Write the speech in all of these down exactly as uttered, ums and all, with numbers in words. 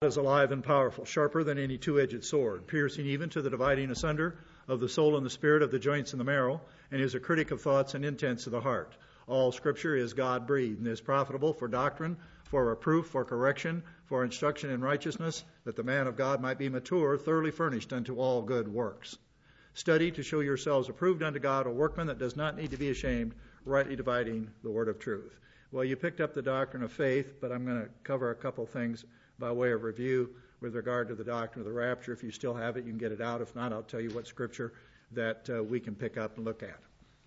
is alive and powerful, sharper than any two-edged sword, piercing even to the dividing asunder of the soul and the spirit, of the joints and the marrow, and is a critic of thoughts and intents of the heart. All Scripture is God-breathed and is profitable for doctrine, for reproof, for correction, for instruction in righteousness, that the man of God might be mature, thoroughly furnished unto all good works. Study to show yourselves approved unto God, a workman that does not need to be ashamed, rightly dividing the word of truth. Well, you picked up the doctrine of faith, but I'm going to cover a couple things by way of review with regard to the doctrine of the rapture. If you still have it, you can get it out. If not, I'll tell you what Scripture that uh, we can pick up and look at.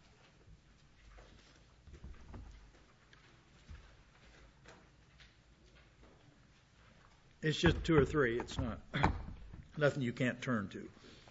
It's just two or three. It's not nothing you can't turn to.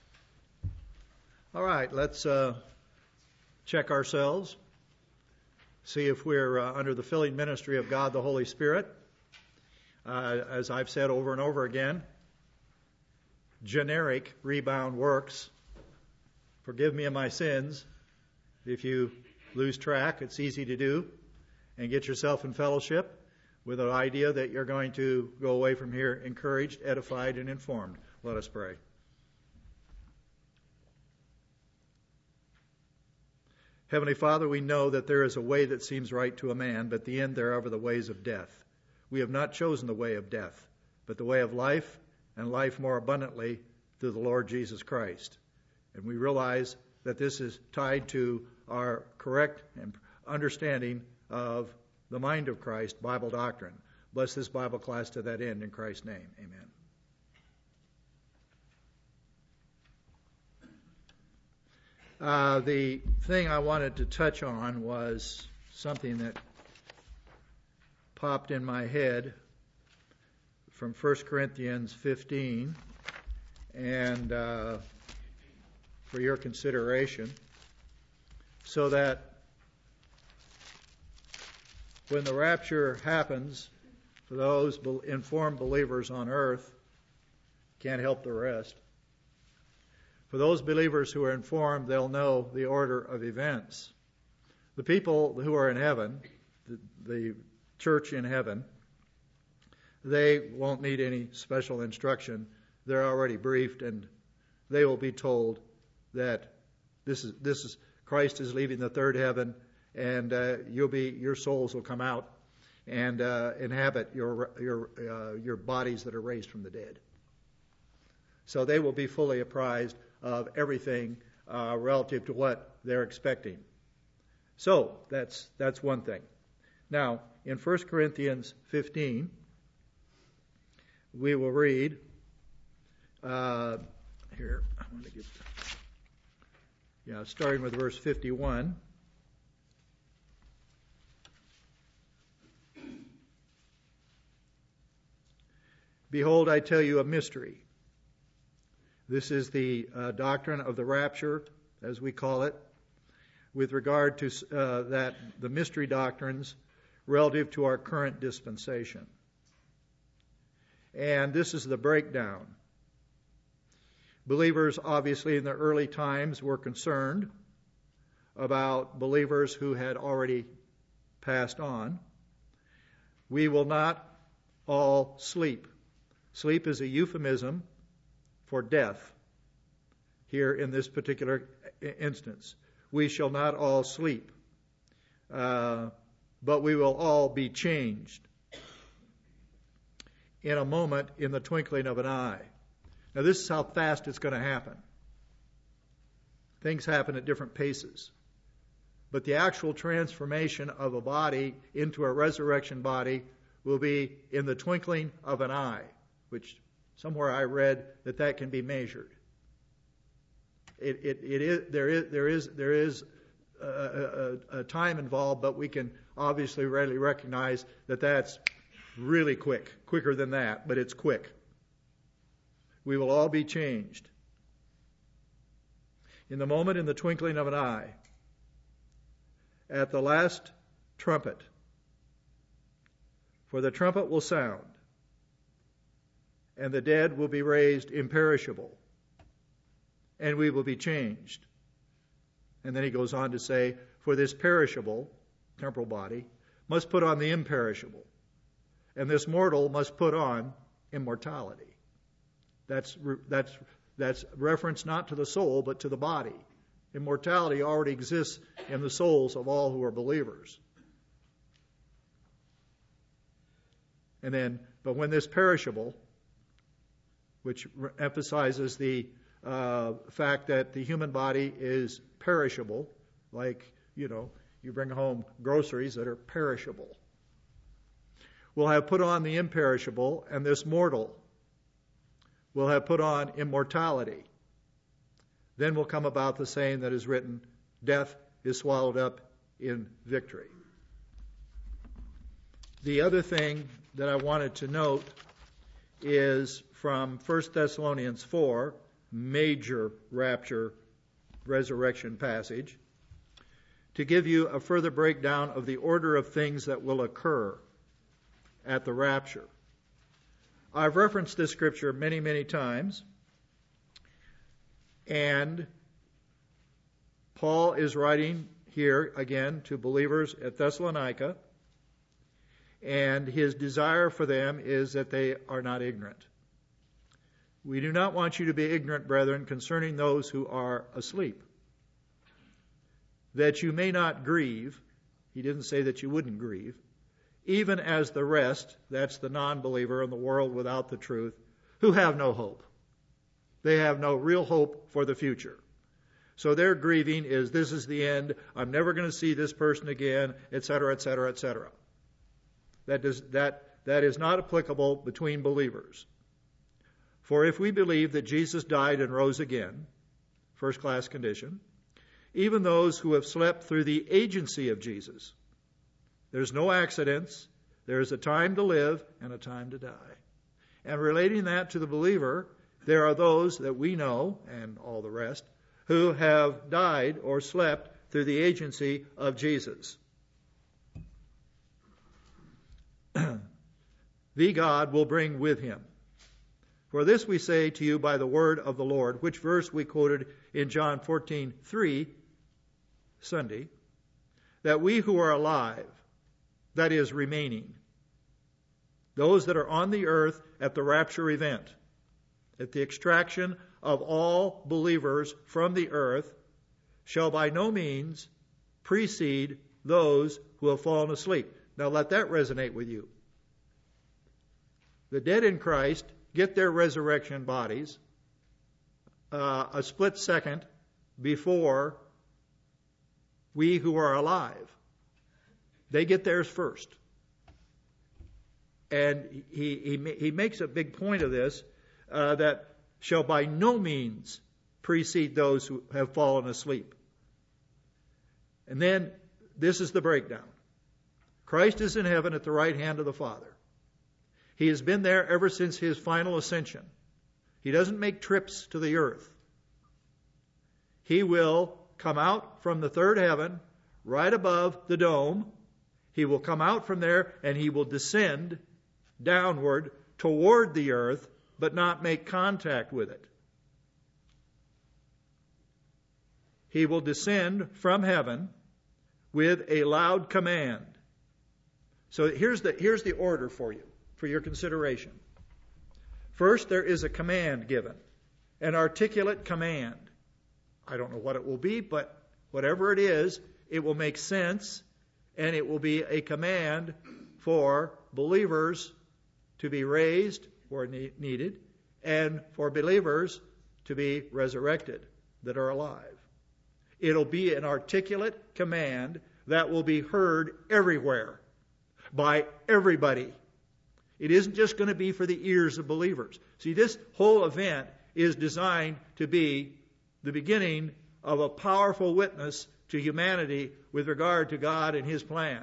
All right, let's uh, check ourselves. See if we're uh, under the filling ministry of God the Holy Spirit. Uh, as I've said over and over again, generic rebound works. Forgive me of my sins. If you lose track, it's easy to do. And get yourself in fellowship with an idea that you're going to go away from here encouraged, edified, and informed. Let us pray. Heavenly Father, we know that there is a way that seems right to a man, but the end thereof are the ways of death. We have not chosen the way of death, but the way of life, and life more abundantly through the Lord Jesus Christ. And we realize that this is tied to our correct understanding of the mind of Christ, Bible doctrine. Bless this Bible class to that end in Christ's name. Amen. Uh, the thing I wanted to touch on was something that popped in my head from First Corinthians fifteen, and uh, for your consideration, so that when the rapture happens, for those informed believers on earth, can't help the rest. For those believers who are informed, they'll know the order of events. The people who are in heaven, the, the church in heaven, they won't need any special instruction. They're already briefed, and they will be told that this is this is Christ is leaving the third heaven, and uh, you'll be your souls will come out and uh, inhabit your your uh, your bodies that are raised from the dead. So they will be fully apprised of everything uh, relative to what they're expecting. So that's that's one thing. Now, in First Corinthians fifteen, we will read uh, here. I want to get yeah, starting with verse fifty-one. Behold, I tell you a mystery. This is the uh, doctrine of the rapture, as we call it, with regard to uh, that the mystery doctrines relative to our current dispensation. And this is the breakdown. Believers, obviously, in the early times were concerned about believers who had already passed on. We will not all sleep. Sleep is a euphemism for death here in this particular instance. We shall not all sleep, uh, but we will all be changed in a moment, in the twinkling of an eye. Now, this is how fast it's going to happen. Things happen at different paces. But the actual transformation of a body into a resurrection body will be in the twinkling of an eye, which somewhere I read that that can be measured. It, it, it is, there is, there is, there is a, a, a time involved, but we can obviously readily recognize that that's really quick, quicker than that, but it's quick. We will all be changed. In the moment, in the twinkling of an eye, at the last trumpet, for the trumpet will sound, and the dead will be raised imperishable, and we will be changed. And then he goes on to say, for this perishable, temporal body, must put on the imperishable, and this mortal must put on immortality. That's, that's, that's reference not to the soul, but to the body. Immortality already exists in the souls of all who are believers. And then, but when this perishable, which re- emphasizes the uh, fact that the human body is perishable, like, you know, you bring home groceries that are perishable. We'll have put on the imperishable, and this mortal will have put on immortality. Then will come about the saying that is written, death is swallowed up in victory. The other thing that I wanted to note is from First Thessalonians four, major rapture resurrection passage, to give you a further breakdown of the order of things that will occur at the rapture. I've referenced this scripture many, many times, and Paul is writing here again to believers at Thessalonica, and his desire for them is that they are not ignorant. We do not want you to be ignorant, brethren, concerning those who are asleep, that you may not grieve. He didn't say that you wouldn't grieve. Even as the rest, that's the non-believer in the world without the truth, who have no hope. They have no real hope for the future. So their grieving is, this is the end, I'm never going to see this person again, et cetera, et cetera, et cetera. That does, that, that is not applicable between believers. For if we believe that Jesus died and rose again, first class condition, even those who have slept through the agency of Jesus, there's no accidents, there's a time to live and a time to die. And relating that to the believer, there are those that we know, and all the rest, who have died or slept through the agency of Jesus. The God will bring with him. For this we say to you by the word of the Lord, which verse we quoted in John fourteen three Sunday, that we who are alive, that is remaining, those that are on the earth at the rapture event, at the extraction of all believers from the earth, shall by no means precede those who have fallen asleep. Now let that resonate with you. The dead in Christ get their resurrection bodies uh, a split second before we who are alive. They get theirs first. And he, he, he makes a big point of this, uh, that shall by no means precede those who have fallen asleep. And then this is the breakdown. Christ is in heaven at the right hand of the Father. He has been there ever since his final ascension. He doesn't make trips to the earth. He will come out from the third heaven, right above the dome. He will come out from there and he will descend downward toward the earth, but not make contact with it. He will descend from heaven with a loud command. So here's the, here's the order for you, for your consideration. First, there is a command given, an articulate command. I don't know what it will be, but whatever it is, it will make sense, and it will be a command for believers to be raised where needed, and for believers to be resurrected that are alive. It'll be an articulate command that will be heard everywhere by everybody. It isn't just going to be for the ears of believers. See, this whole event is designed to be the beginning of a powerful witness to humanity with regard to God and his plan.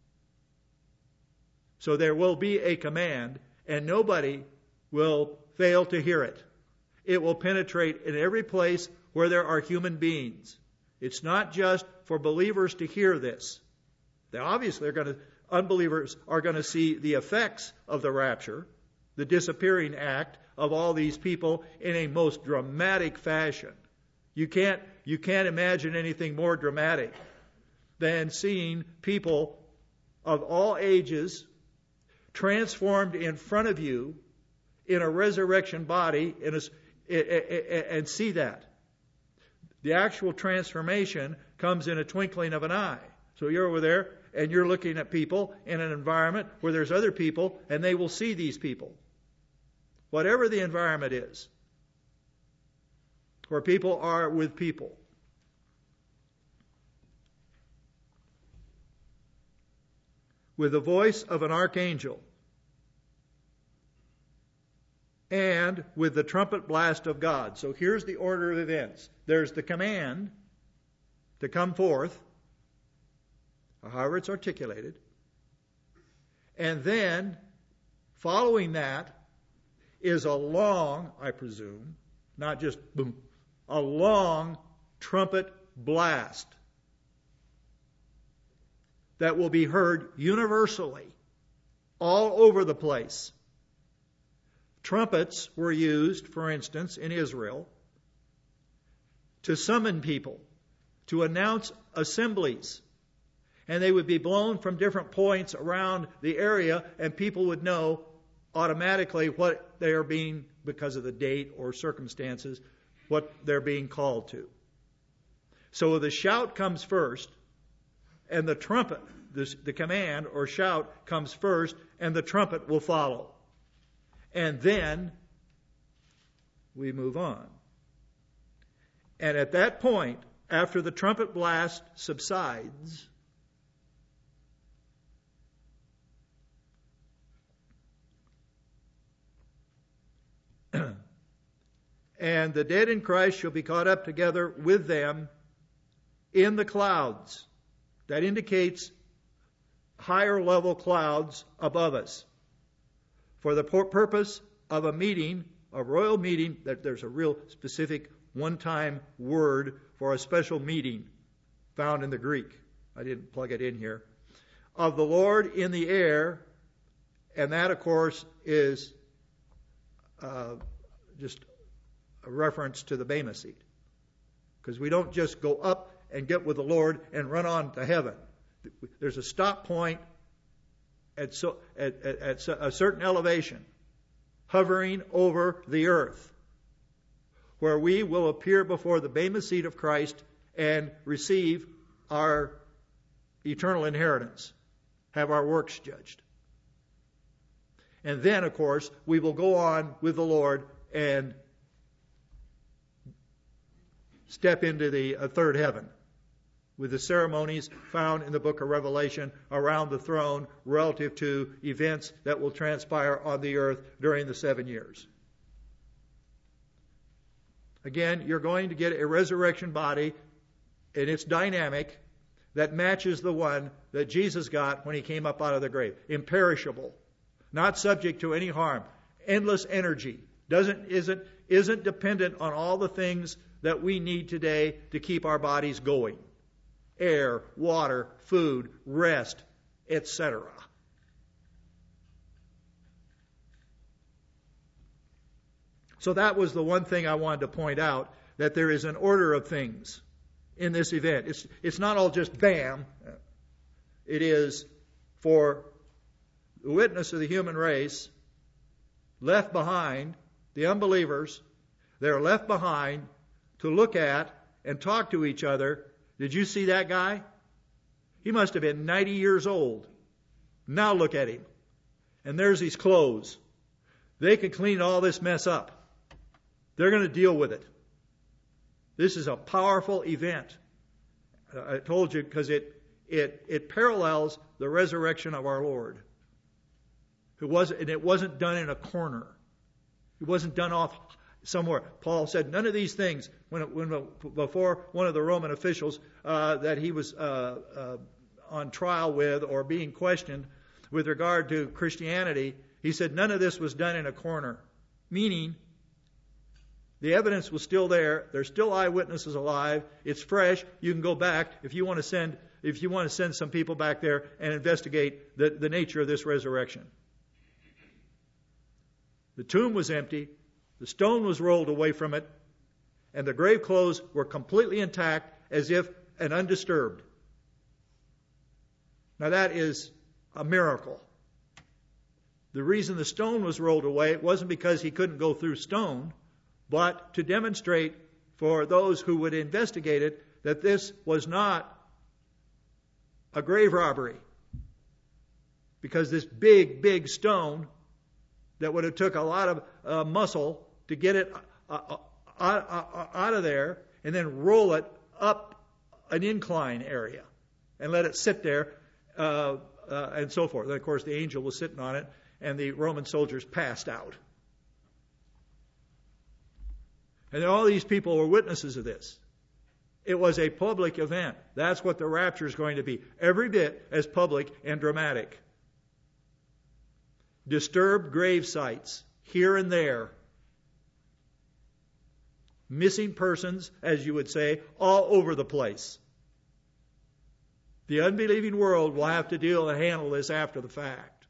So there will be a command, and nobody will fail to hear it. It will penetrate in every place where there are human beings. It's not just for believers to hear this. They obviously are going to, unbelievers are going to see the effects of the rapture, the disappearing act of all these people in a most dramatic fashion. You can't, you can't imagine anything more dramatic than seeing people of all ages transformed in front of you in a resurrection body in a, and see that. The actual transformation comes in a twinkling of an eye. So you're over there and you're looking at people in an environment where there's other people, and they will see these people. Whatever the environment is, where people are with people. With the voice of an archangel, and with the trumpet blast of God. So here's the order of events. There's the command to come forth, or however it's articulated. And then, following that, is a long, I presume, not just boom, a long trumpet blast that will be heard universally, all over the place. Trumpets were used, for instance, in Israel, to summon people, to announce assemblies. And they would be blown from different points around the area, and people would know automatically what they are being, because of the date or circumstances, what they're being called to. So the shout comes first, and the trumpet, the, the command or shout comes first, and the trumpet will follow. And then we move on. And at that point, after the trumpet blast subsides, and the dead in Christ shall be caught up together with them in the clouds. That indicates higher level clouds above us. For the purpose of a meeting, a royal meeting, that there's a real specific one-time word for a special meeting found in the Greek. I didn't plug it in here. Of the Lord in the air, and that, of course, is uh, just a reference to the Bema seat. Because we don't just go up and get with the Lord and run on to heaven. There's a stop point at, so, at, at, at a certain elevation, hovering over the earth, where we will appear before the Bema seat of Christ and receive our eternal inheritance, have our works judged. And then, of course, we will go on with the Lord and step into the uh, third heaven, with the ceremonies found in the book of Revelation around the throne relative to events that will transpire on the earth during the seven years. Again, you're going to get a resurrection body, and it's dynamic, that matches the one that Jesus got when he came up out of the grave. Imperishable, not subject to any harm, endless energy, doesn't isn't isn't dependent on all the things that we need today to keep our bodies going. Air, water, food, rest, et cetera. So that was the one thing I wanted to point out, that there is an order of things in this event. It's, it's not all just bam. It is for the witness of the human race left behind, the unbelievers, they're left behind to look at and talk to each other. Did you see that guy? He must have been ninety years old. Now look at him. And there's his clothes. They can clean all this mess up. They're going to deal with it. This is a powerful event. I told you because it, it, it parallels the resurrection of our Lord. It wasn't, and it wasn't done in a corner. It wasn't done off somewhere. Paul said none of these things when, when before one of the Roman officials uh, that he was uh, uh, on trial with or being questioned with regard to Christianity, he said none of this was done in a corner. Meaning, the evidence was still there. There's still eyewitnesses alive. It's fresh. You can go back if you want to send if you want to send some people back there and investigate the, the nature of this resurrection. The tomb was empty. The stone was rolled away from it, and the grave clothes were completely intact as if and undisturbed. Now that is a miracle. The reason the stone was rolled away, it wasn't because he couldn't go through stone, but to demonstrate for those who would investigate it that this was not a grave robbery. Because this big, big stone that would have took a lot of uh, muscle to get it uh, uh, out of there and then roll it up an incline area and let it sit there uh, uh, and so forth. And of course, the angel was sitting on it and the Roman soldiers passed out. And all these people were witnesses of this. It was a public event. That's what the rapture is going to be. Every bit as public and dramatic. Disturbed grave sites here and there. Missing persons, as you would say, all over the place. The unbelieving world will have to deal and handle this after the fact.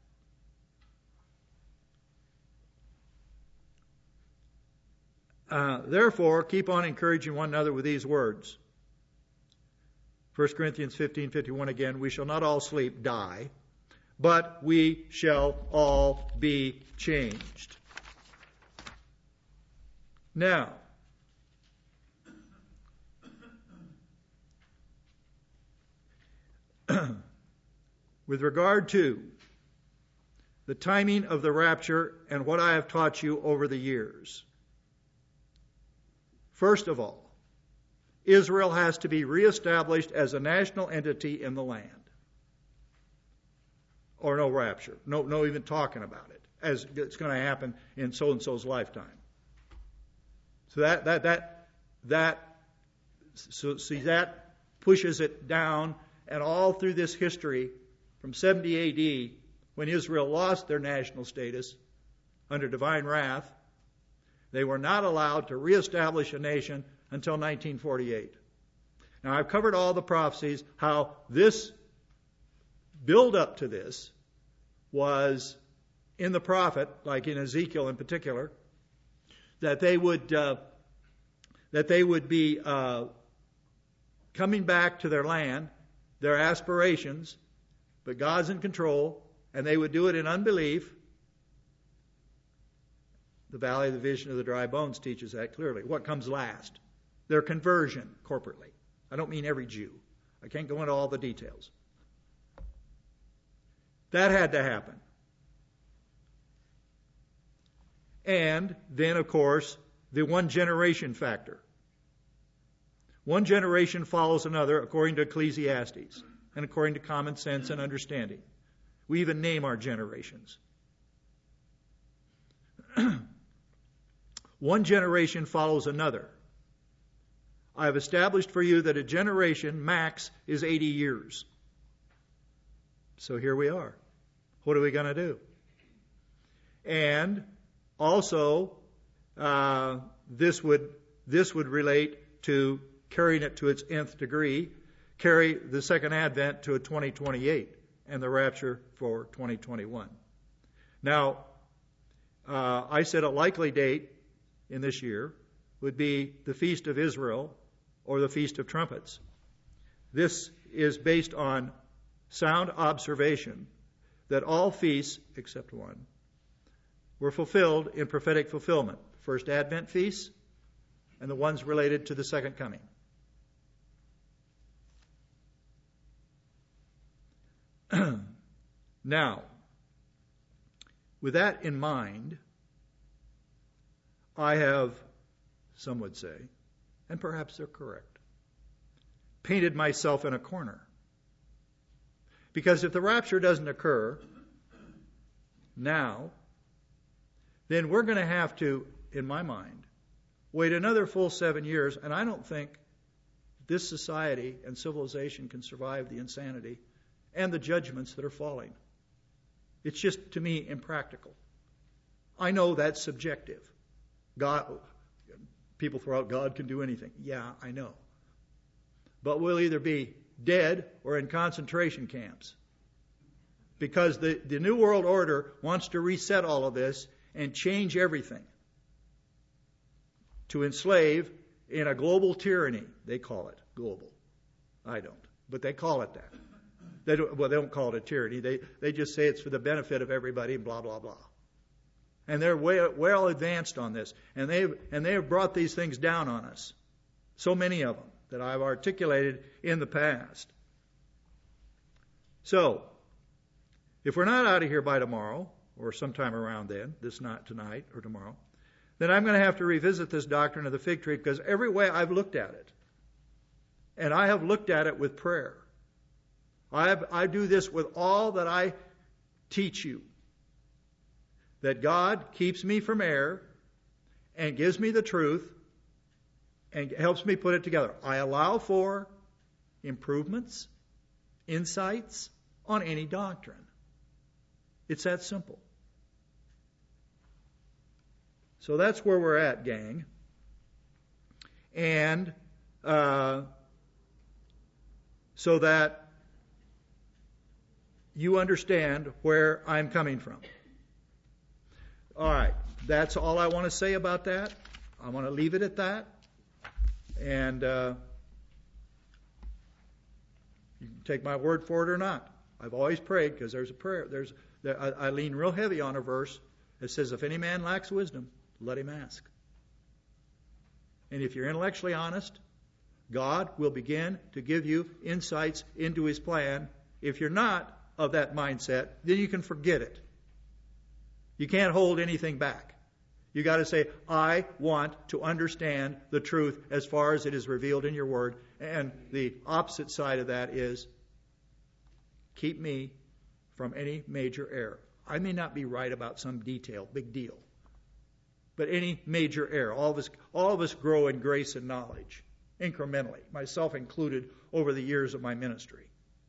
Uh, therefore, keep on encouraging one another with these words. First Corinthians fifteen fifty-one again, we shall not all sleep, die, but we shall all be changed. Now, with regard to the timing of the rapture and what I have taught you over the years, first of all, Israel has to be reestablished as a national entity in the land. Or no rapture. No, no even talking about it. As it's going to happen in so-and-so's lifetime. So that, that, that, that, so see, that pushes it down, and all through this history, from seventy A D, when Israel lost their national status under divine wrath, they were not allowed to reestablish a nation until nineteen forty-eight. Now, I've covered all the prophecies, how this build up to this was in the prophet, like in Ezekiel in particular, that they would uh, that they would be uh, coming back to their land, their aspirations, but God's in control, and they would do it in unbelief. The Valley of the Vision of the Dry Bones teaches that clearly. What comes last? Their conversion corporately. I don't mean every Jew. I can't go into all the details. That had to happen. And then, of course, the one generation factor. One generation follows another according to Ecclesiastes and according to common sense and understanding. We even name our generations. One generation follows another. I have established for you that a generation max is eighty years. So here we are. What are we going to do? And also, uh, this would this would relate to carrying it to its nth degree, carry the second advent to a twenty twenty-eight and the rapture for twenty twenty-one. Now, uh, I said a likely date in this year would be the Feast of Israel or the Feast of Trumpets. This is based on sound observation that all feasts, except one, were fulfilled in prophetic fulfillment. First Advent feasts and the ones related to the second coming. Now, with that in mind, I have, some would say, and perhaps they're correct, painted myself in a corner. Because if the rapture doesn't occur now, then we're going to have to, in my mind, wait another full seven years, and I don't think this society and civilization can survive the insanity and the judgments that are falling. It's just, to me, impractical. I know that's subjective. God, people throw out God can do anything. Yeah, I know. But we'll either be dead or in concentration camps. Because the, the New World Order wants to reset all of this and change everything. To enslave in a global tyranny. They call it global. I don't. But they call it that. They don't, well, they don't call it a tyranny. They they just say it's for the benefit of everybody, blah blah blah. And they're way, well advanced on this, and they and they have brought these things down on us. So many of them that I've articulated in the past. So, if we're not out of here by tomorrow, or sometime around then, this not tonight or tomorrow, then I'm going to have to revisit this doctrine of the fig tree, because every way I've looked at it, and I have looked at it with prayer. I have, I do this with all that I teach you. That God keeps me from error and gives me the truth and helps me put it together. I allow for improvements, insights on any doctrine. It's that simple. So that's where we're at, gang. And uh, so that you understand where I'm coming from. All right, that's all I want to say about that. I want to leave it at that. And uh, you can take my word for it or not. I've always prayed, because there's a prayer. There's there, I, I lean real heavy on a verse that says, if any man lacks wisdom, let him ask. And if you're intellectually honest, God will begin to give you insights into His plan. If you're not of that mindset, then you can forget it. You can't hold anything back. You got to say, I want to understand the truth as far as it is revealed in your word. And the opposite side of that is, keep me from any major error. I may not be right about some detail, big deal, but any major error. All of us, all of us grow in grace and knowledge, incrementally, myself included, over the years of my ministry.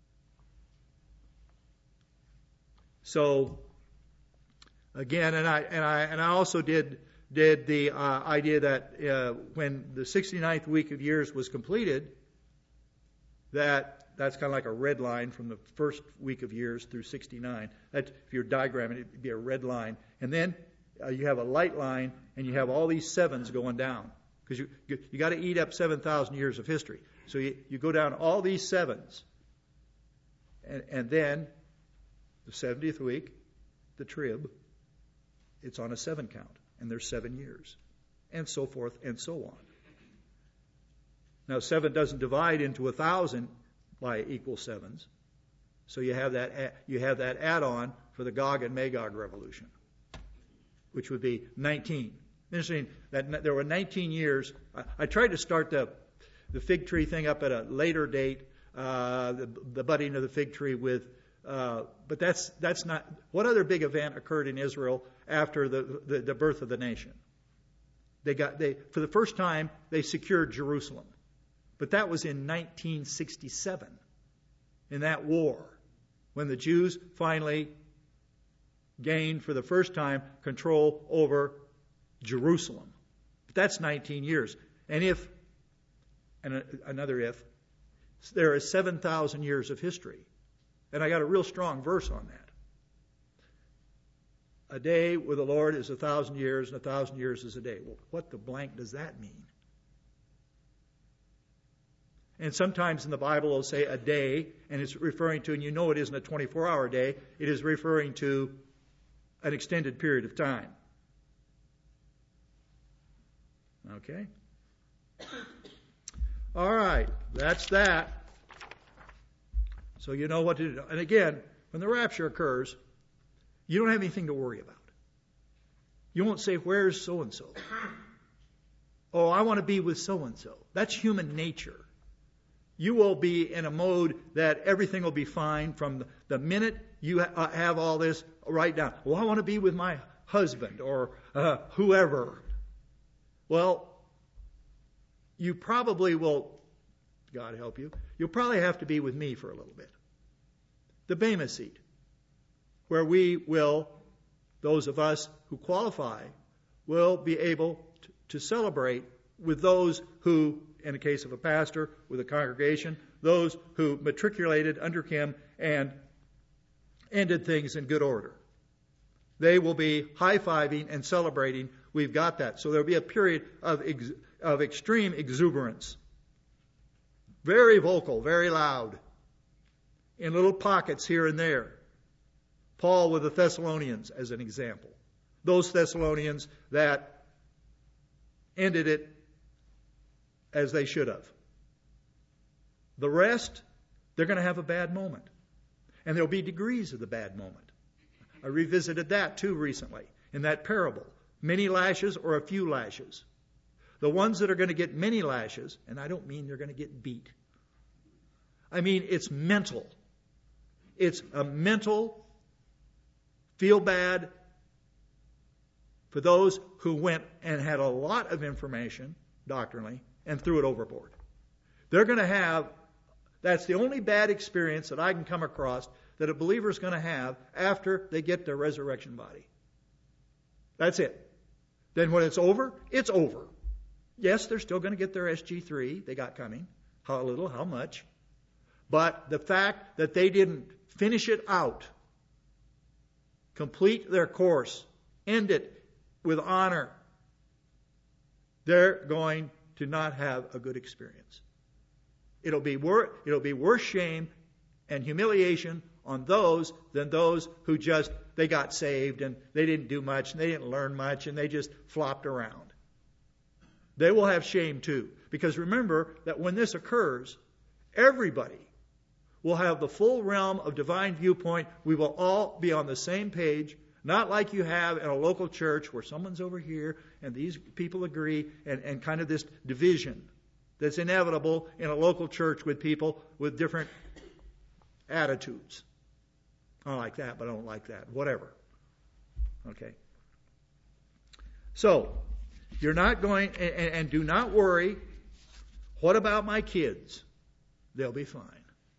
So, again, and I and I and I also did did the uh, idea that uh, when the sixty-ninth week of years was completed, that that's kind of like a red line from the first week of years through sixty-nine. That if you're diagramming, it'd be a red line, and then uh, you have a light line, and you have all these sevens going down, because you you, you got to eat up seven thousand years of history. So you, you go down all these sevens, and and then the seventieth week, the trib, it's on a seven count, and there's seven years, and so forth and so on. Now, seven doesn't divide into a thousand by equal sevens, so you have that you have that add-on for the Gog and Magog revolution, which would be nineteen. Interesting that there were nineteen years. I, I tried to start the the fig tree thing up at a later date, uh, the, the budding of the fig tree with. Uh, but that's that's not. What other big event occurred in Israel after the, the, the birth of the nation? They got they for the first time they secured Jerusalem, but that was in nineteen sixty-seven, in that war, when the Jews finally gained for the first time control over Jerusalem. But that's nineteen years, and if and another if there is seven thousand years of history. And I got a real strong verse on that. A day with the Lord is a thousand years, and a thousand years is a day. Well, what the blank does that mean? And sometimes in the Bible it'll say a day, and it's referring to, and you know it isn't a twenty-four hour day, it is referring to an extended period of time. Okay? All right, that's that. So you know what to do. And again, when the rapture occurs, you don't have anything to worry about. You won't say, where's so-and-so? Oh, I want to be with so-and-so. That's human nature. You will be in a mode that everything will be fine from the minute you ha- have all this right down. Well, I want to be with my husband or uh, whoever. Well, you probably will, God help you, you'll probably have to be with me for a little bit. The Bema seat, where we will, those of us who qualify, will be able to, to celebrate with those who, in the case of a pastor, with a congregation, those who matriculated under him and ended things in good order. They will be high-fiving and celebrating. We've got that. So there will be a period of ex- of extreme exuberance. Very vocal, very loud. in little pockets here and there. Paul with the Thessalonians as an example. Those Thessalonians that ended it as they should have. The rest, they're going to have a bad moment. And there'll be degrees of the bad moment. I revisited that too recently in that parable. Many lashes or a few lashes. The ones that are going to get many lashes, and I don't mean they're going to get beat. I mean it's mental. It's a mental feel bad for those who went and had a lot of information doctrinally and threw it overboard. They're going to have, that's the only bad experience that I can come across that a believer is going to have after they get their resurrection body. That's it. Then when it's over, it's over. Yes, they're still going to get their S G three they got coming. How little, how much. But the fact that they didn't finish it out, complete their course, end it with honor, they're going to not have a good experience. It'll be wor- it'll be worse shame and humiliation on those than those who just, they got saved and they didn't do much and they didn't learn much and they just flopped around. They will have shame too. Because remember that when this occurs, everybody will have the full realm of divine viewpoint. We will all be on the same page, not like you have in a local church where someone's over here and these people agree, and, and kind of this division that's inevitable in a local church with people with different attitudes. I don't like that, but I don't like that. Whatever. Okay. So, you're not going, and, and do not worry, what about my kids? They'll be fine.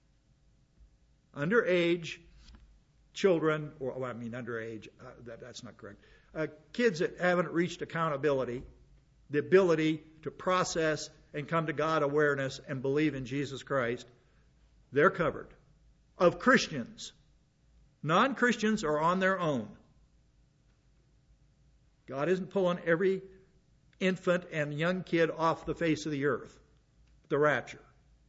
Underage children, or well, I mean underage, uh, that, that's not correct. Uh, kids that haven't reached accountability, the ability to process and come to God awareness and believe in Jesus Christ, they're covered. Of Christians. Non-Christians are on their own. God isn't pulling every infant and young kid off the face of the earth. The rapture.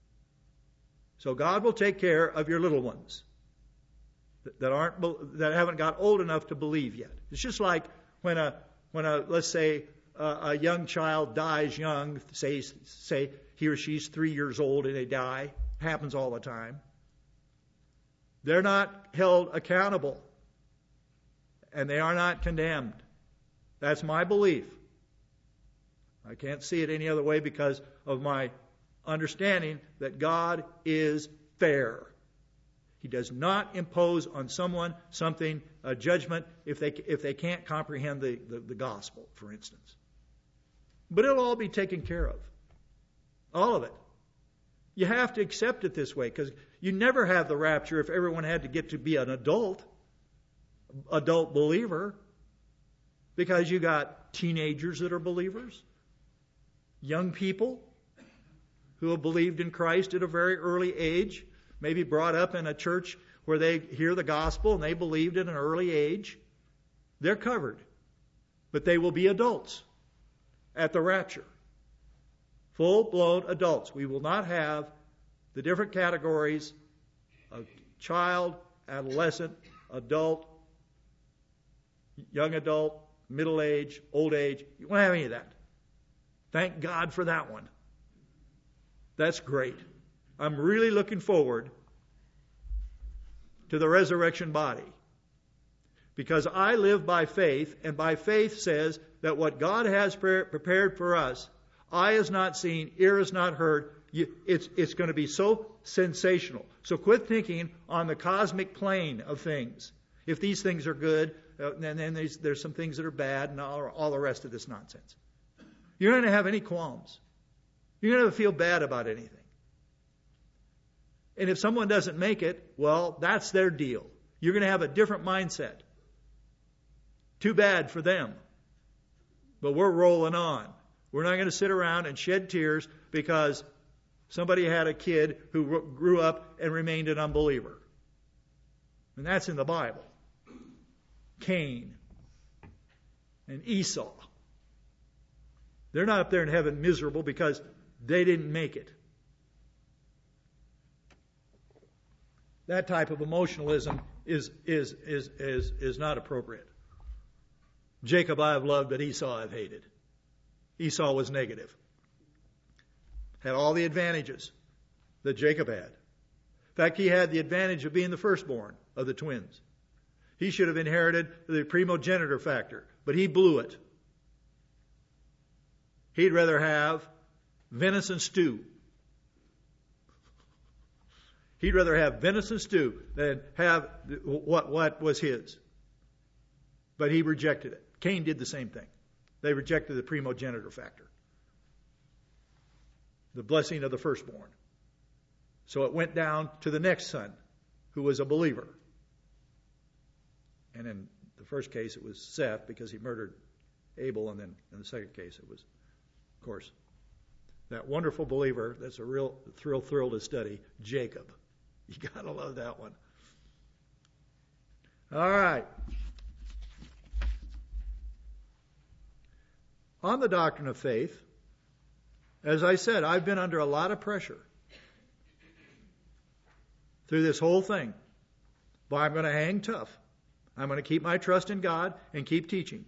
So God will take care of your little ones that aren't that haven't got old enough to believe yet. It's just like when a when a let's say a, a young child dies young, say say he or she's three years old and they die. Happens all the time. They're not held accountable, and they are not condemned. That's my belief. I can't see it any other way because of my understanding that God is fair. He does not impose on someone something, a judgment, if they if they can't comprehend the, the, the gospel, for instance. But it'll all be taken care of. All of it. You have to accept it this way, because you never have the rapture if everyone had to get to be an adult, adult believer, because you got teenagers that are believers, young people who have believed in Christ at a very early age, maybe brought up in a church where they hear the gospel and they believed at an early age. They're covered. But they will be adults at the rapture. Full-blown adults. We will not have the different categories of child, adolescent, adult, young adult, middle age, old age. You won't have any of that. Thank God for that one. That's great. I'm really looking forward to the resurrection body. Because I live by faith, and by faith says that what God has pre- prepared for us, eye has not seen, ear has not heard, you, it's, it's going to be so sensational. So quit thinking on the cosmic plane of things. If these things are good, uh, and then there's, there's some things that are bad, and all, all the rest of this nonsense. You're not going to have any qualms. You're going to feel bad about anything. And if someone doesn't make it, well, that's their deal. You're going to have a different mindset. Too bad for them. But we're rolling on. We're not going to sit around and shed tears because somebody had a kid who grew up and remained an unbeliever. And that's in the Bible. Cain and Esau. They're not up there in heaven miserable because they didn't make it. That type of emotionalism is, is, is, is, is not appropriate. Jacob I have loved, but Esau I've hated. Esau was negative. Had all the advantages that Jacob had. In fact, he had the advantage of being the firstborn of the twins. He should have inherited the primogenitor factor, but he blew it. He'd rather have venison stew. He'd rather have venison stew than have what, what was his. But he rejected it. Cain did the same thing. They rejected the primogenitor factor. The blessing of the firstborn. So it went down to the next son, who was a believer. And in the first case, it was Seth, because he murdered Abel. And then in the second case, it was, of course, that wonderful believer that's a real thrill, thrill to study, Jacob. You gotta love that one. All right. On the doctrine of faith, as I said, I've been under a lot of pressure through this whole thing. But I'm going to hang tough. I'm going to keep my trust in God and keep teaching.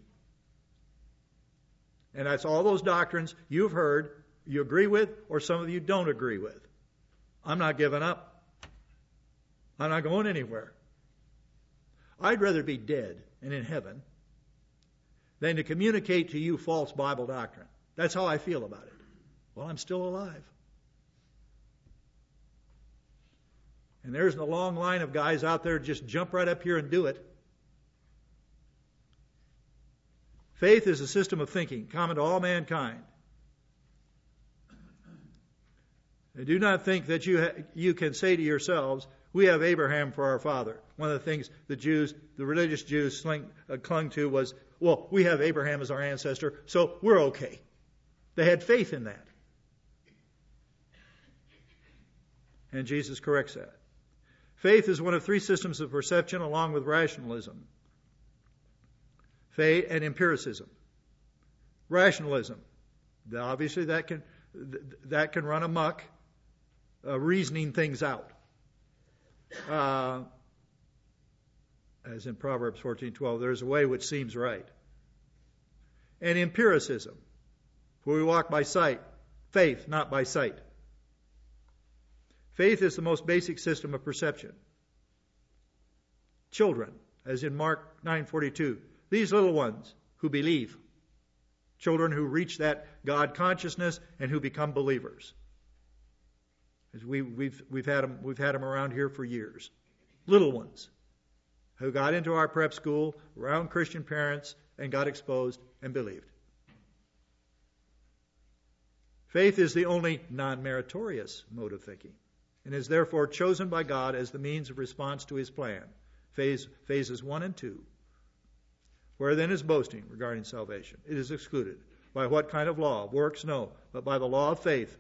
And that's all those doctrines you've heard, you agree with, or some of you don't agree with. I'm not giving up. I'm not going anywhere. I'd rather be dead and in heaven than to communicate to you false Bible doctrine. That's how I feel about it. Well, I'm still alive. And there's a long line of guys out there just jump right up here and do it. Faith is a system of thinking common to all mankind. And do not think that you ha- you can say to yourselves, we have Abraham for our father. One of the things the Jews, the religious Jews sling, uh, clung to was, well, we have Abraham as our ancestor, so we're okay. They had faith in that. And Jesus corrects that. Faith is one of three systems of perception along with rationalism. Faith and empiricism. Rationalism. Obviously that can, that can run amok, uh, reasoning things out. Uh, as in Proverbs fourteen twelve, there's a way which seems right. And empiricism, for we walk by sight, faith, not by sight. Faith is the most basic system of perception. Children, as in Mark nine forty-two, these little ones who believe, children who reach that God consciousness and who become believers. As we, we've, we've, had them, we've had them around here for years. Little ones who got into our prep school around Christian parents and got exposed and believed. Faith is the only non-meritorious mode of thinking and is therefore chosen by God as the means of response to his plan. Phase, phases one and two. Where then is boasting regarding salvation? It is excluded. By what kind of law? Works? No. But by the law of faith.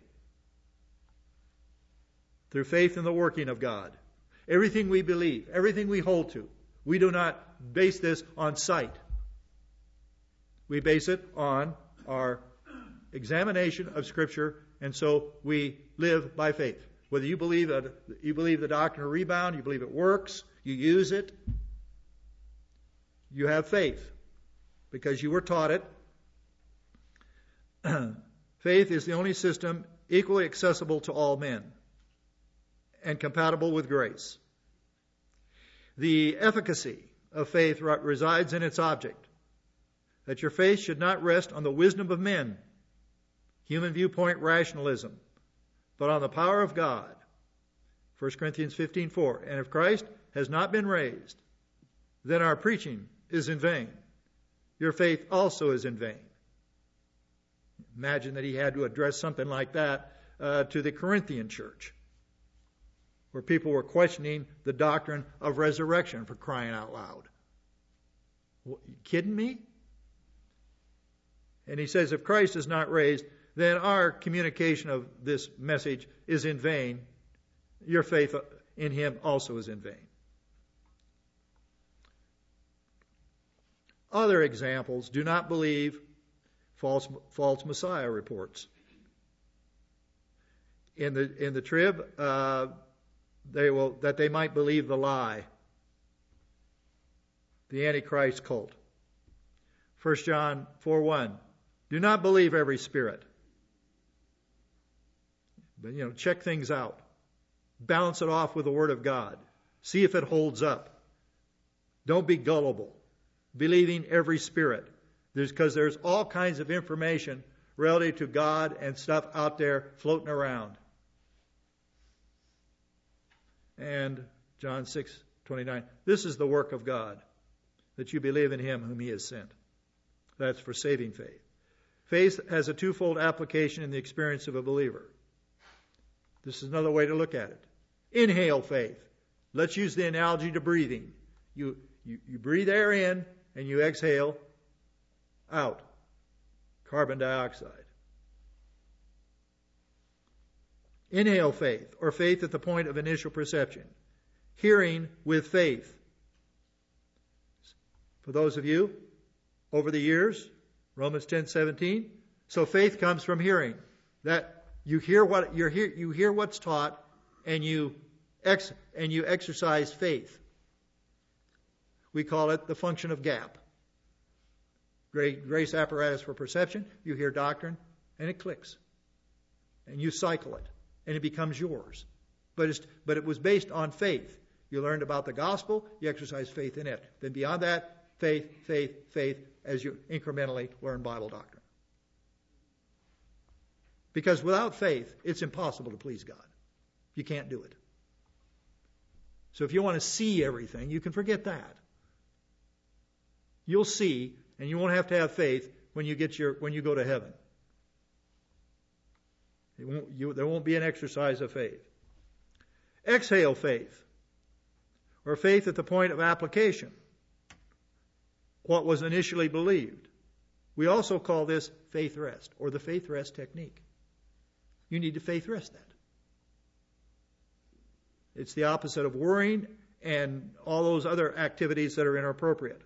Through faith in the working of God. Everything we believe, everything we hold to, we do not base this on sight. We base it on our examination of Scripture, and so we live by faith. Whether you believe that you believe the doctrine of rebound, you believe it works, you use it, you have faith because you were taught it. Faith is the only system equally accessible to all men and compatible with grace. The efficacy of faith resides in its object, that your faith should not rest on the wisdom of men, human viewpoint rationalism, but on the power of God. First Corinthians fifteen four. And if Christ has not been raised, then our preaching is in vain. Your faith also is in vain. Imagine that he had to address something like that uh, to the Corinthian church, where people were questioning the doctrine of resurrection, for crying out loud. What, you kidding me? And he says, if Christ is not raised, then our communication of this message is in vain. Your faith in him also is in vain. Other examples: do not believe false false Messiah reports. In the in the trib, uh, they will that they might believe the lie, the Antichrist cult. First John four one. Do not believe every spirit. But, you know, check things out. Balance it off with the Word of God. See if it holds up. Don't be gullible, believing every spirit. There's because there's all kinds of information relative to God and stuff out there floating around. And John six twenty-nine. This is the work of God, that you believe in Him whom He has sent. That's for saving faith. Faith has a twofold application in the experience of a believer. This is another way to look at it. Inhale faith. Let's use the analogy to breathing. You, you, you breathe air in and you exhale out carbon dioxide. Inhale faith, or faith at the point of initial perception. Hearing with faith. For those of you over the years, Romans ten seventeen. So faith comes from hearing. That you hear what you hear. You hear what's taught, and you ex, and you exercise faith. We call it the function of gap. Grace apparatus for perception. You hear doctrine, and it clicks, and you cycle it, and it becomes yours. But it's, but it was based on faith. You learned about the gospel. You exercise faith in it. Then beyond that, faith, faith, faith, as you incrementally learn Bible doctrine. Because without faith, it's impossible to please God. You can't do it. So if you want to see everything, you can forget that. You'll see, and you won't have to have faith when you get your when you go to heaven. It won't, you, there won't be an exercise of faith. Exhale faith, or faith at the point of application. What was initially believed. We also call this faith rest, or the faith rest technique. You need to faith rest that. It's the opposite of worrying and all those other activities that are inappropriate.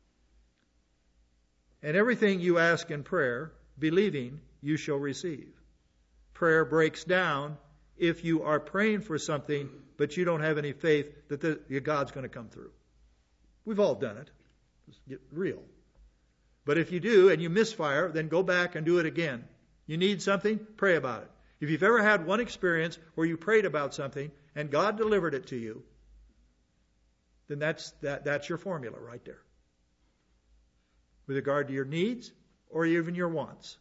And everything you ask in prayer, believing, you shall receive. Prayer breaks down if you are praying for something, but you don't have any faith that the, God's going to come through. We've all done it. Let's get real. But if you do and you misfire, then go back and do it again. You need something? Pray about it. If you've ever had one experience where you prayed about something and God delivered it to you, then that's that, that's your formula right there. With regard to your needs or even your wants.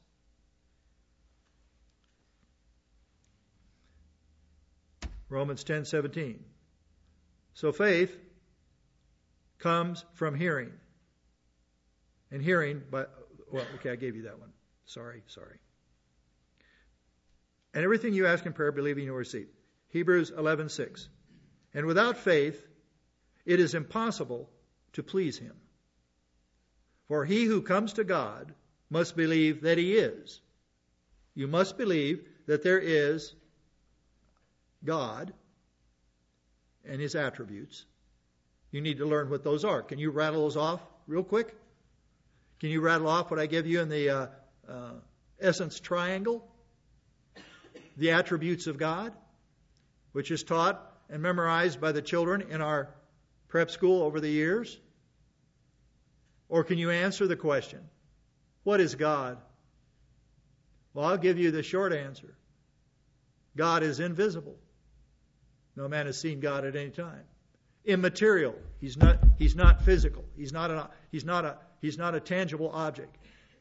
Romans ten seventeen. So faith comes from hearing. And hearing by, well, okay, I gave you that one. Sorry, sorry. And everything you ask in prayer, believing you will receive. Hebrews eleven six. And without faith, it is impossible to please Him. For he who comes to God must believe that He is. You must believe that there is God and His attributes. You need to learn what those are. Can you rattle those off real quick? Can you rattle off what I give you in the uh, uh, essence triangle? The attributes of God, which is taught and memorized by the children in our prep school over the years. Or can you answer the question, what is God? Well, I'll give you the short answer. God is invisible. No man has seen God at any time. Immaterial. He's not, he's not physical. He's not a, he's not a, he's not a tangible object.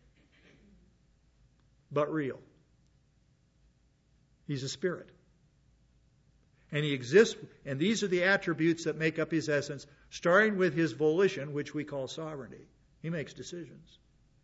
But real. He's a spirit. And He exists, and these are the attributes that make up His essence, starting with His volition, which we call sovereignty. He makes decisions.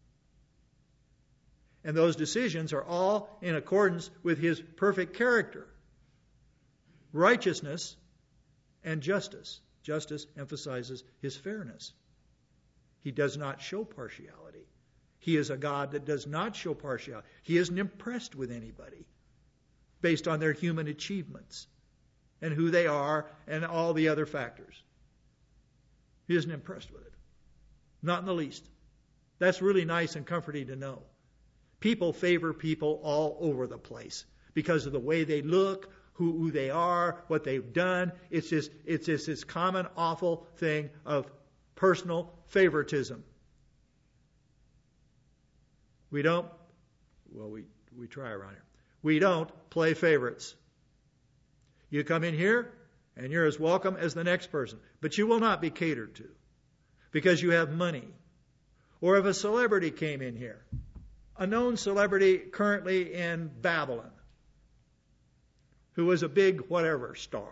And those decisions are all in accordance with His perfect character. Righteousness and justice. Justice emphasizes His fairness. He does not show partiality. He is a God that does not show partiality. He isn't impressed with anybody based on their human achievements and who they are and all the other factors. He isn't impressed with it. Not in the least. That's really nice and comforting to know. People favor people all over the place because of the way they look, who, who they are, what they've done. It's just, it's just this common, awful thing of personal favoritism. We don't, well, we, we try around here. We don't play favorites. You come in here, and you're as welcome as the next person. But you will not be catered to because you have money. Or if a celebrity came in here, a known celebrity currently in Babylon, who was a big whatever star.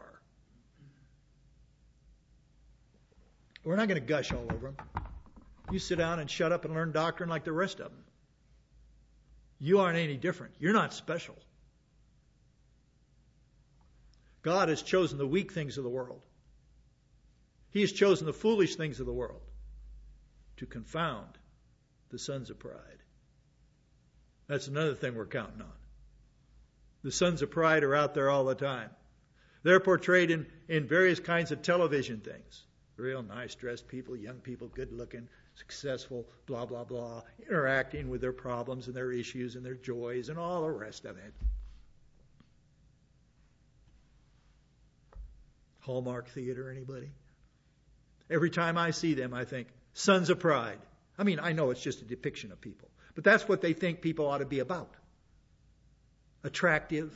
We're not going to gush all over him. You sit down and shut up and learn doctrine like the rest of them. You aren't any different. You're not special. God has chosen the weak things of the world. He has chosen the foolish things of the world to confound the sons of pride. That's another thing we're counting on. The sons of pride are out there all the time. They're portrayed in, in various kinds of television things. Real nice dressed people, young people, good looking, successful, blah, blah, blah, interacting with their problems and their issues and their joys and all the rest of it. Hallmark Theater, anybody? Every time I see them, I think, sons of pride. I mean, I know it's just a depiction of people, but that's what they think people ought to be about. Attractive,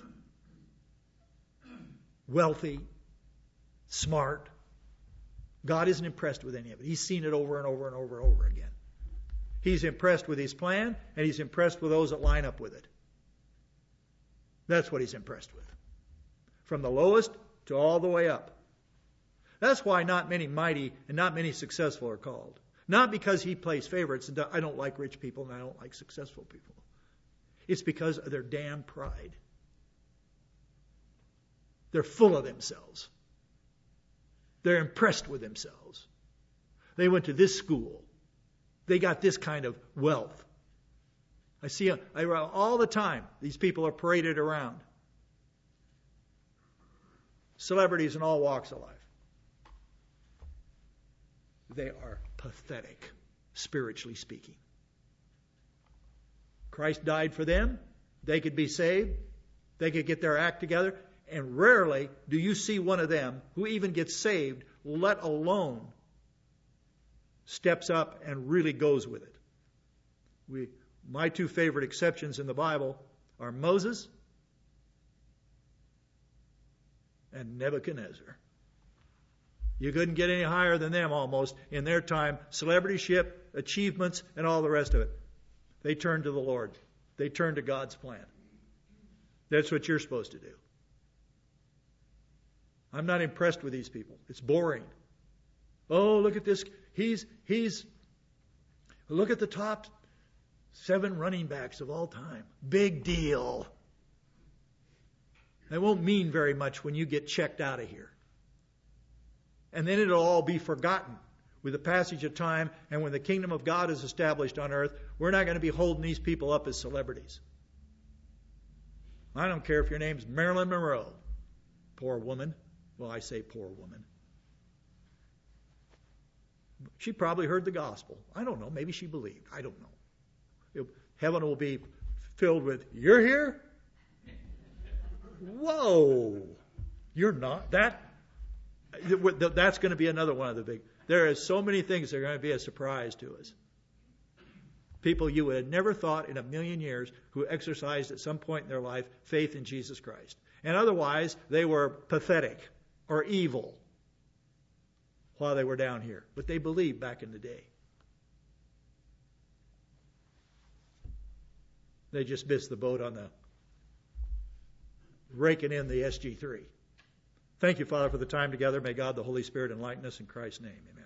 wealthy, smart. God isn't impressed with any of it. He's seen it over and over and over and over again. He's impressed with His plan, and He's impressed with those that line up with it. That's what He's impressed with. From the lowest to all the way up. That's why not many mighty and not many successful are called. Not because He plays favorites and I don't like rich people and I don't like successful people. It's because of their damn pride. They're full of themselves. They're impressed with themselves. They went to this school. They got this kind of wealth. I see I, all the time these people are paraded around. Celebrities in all walks of life. They are pathetic, spiritually speaking. Christ died for them. They could be saved. They could get their act together. And rarely do you see one of them who even gets saved, let alone steps up and really goes with it. We, my two favorite exceptions in the Bible are Moses and Nebuchadnezzar. You couldn't get any higher than them almost in their time. Celebrityship, achievements, and all the rest of it. They turned to the Lord. They turned to God's plan. That's what you're supposed to do. I'm not impressed with these people. It's boring. Oh, look at this. He's, he's, look at the top seven running backs of all time. Big deal. That won't mean very much when you get checked out of here. And then it'll all be forgotten with the passage of time, and when the kingdom of God is established on earth, we're not going to be holding these people up as celebrities. I don't care if your name's Marilyn Monroe. Poor woman. Well, I say poor woman. She probably heard the gospel. I don't know. Maybe she believed. I don't know. Heaven will be filled with, you're here? Whoa. You're not. That, that's going to be another one of the big. There are so many things that are going to be a surprise to us. People you would have never thought in a million years who exercised at some point in their life faith in Jesus Christ. And otherwise, they were pathetic or evil while they were down here. But they believed back in the day. They just missed the boat on the raking in the S G three. Thank you, Father, for the time together. May God, the Holy Spirit, enlighten us in Christ's name. Amen.